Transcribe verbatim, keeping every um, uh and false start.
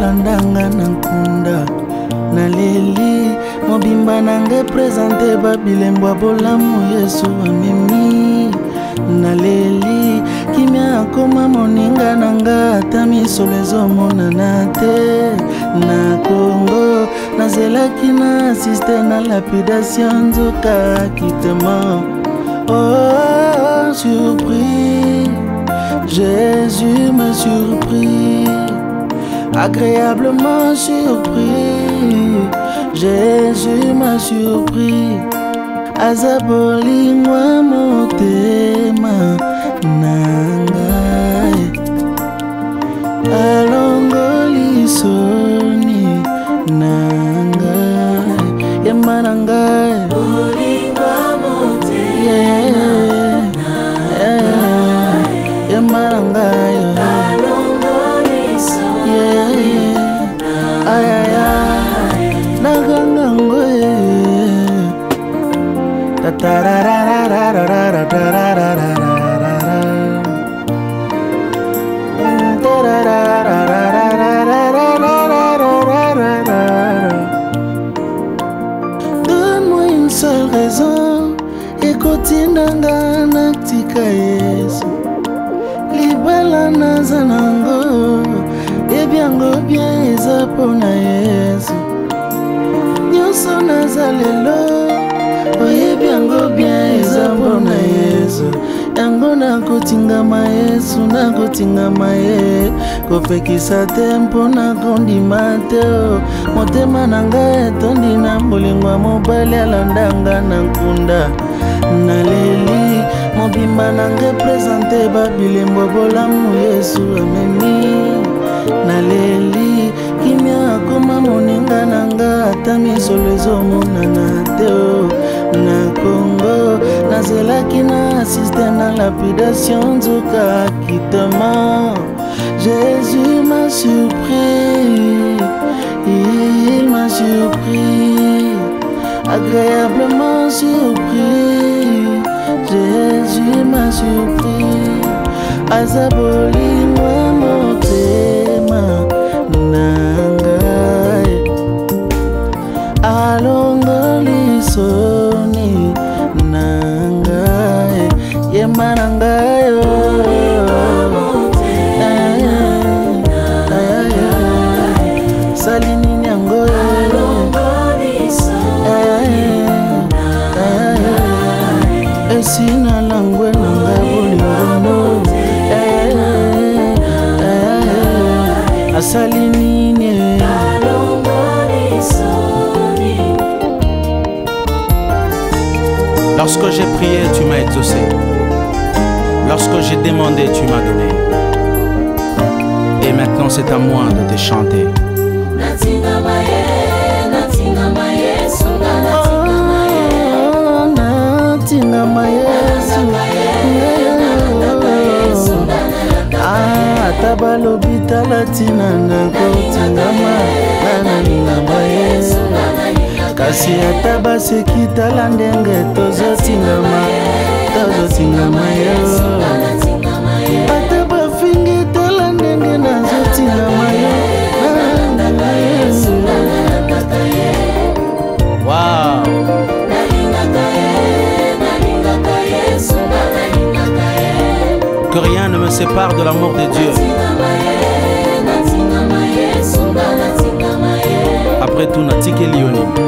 alandanga na nkunda naleli mobimba nange présente babilembwa bolamu Yesu amemi naleli kimia akoma moninga nanga ata misolo ezomonana te na Congo nazelaki na asiste na lapidation nzoka kitema. Oh surpris, Jésus m'a surpris, agréablement surpris, Jésus m'a surpris. Azaboli mwa motema nangai alongoli soni nangai yema nangai boli mwa motema nangai yema nangai alongoli soni ay ay ay naganga ngoe ta ra ra ra ra ra ra ra ra ra. Donne-moi une seule raison ekotinanga natika Yesu libala nazanango ebyango bien eza pona Yesu nyonso nazalelo oyebi yango bien eza mpona Yesu yango nakotingama Yesu nakotingama ye kopekisa te mpona kondima te motema na ngai etondi na bolingo ya mobali alandanga na nkunda naleli mobimba na ngai présente babilembwa bolamu Yesu amemi naleli kimia akoma moninga nanga ata misolo ezomonana te na Congo nazelaki na asiste na lapidation nzoka kitema. Jésus m'a surpris, il m'a surpris, agréablement surpris, Jésus m'a surpris. Azaboli mwa motema nangai alongoli soni nangai yema nangai salini nyango esina langwe nanga bolingono asalini nye. Lorsque j'ai prié, tu m'as exaucé. Lorsque j'ai demandé, tu m'as donné. Et maintenant, c'est à moi de te chanter. Tabalobi talatina na kotingama nanalingama Yesu kasi ata baseki tala ndenge tozotingama tozotingama Yesu ata bafingi tala ndenge nazotingama Yesu. Wow. Que rien ne me sépare de l'amour de Dieu. Après tout, Natike Lioni.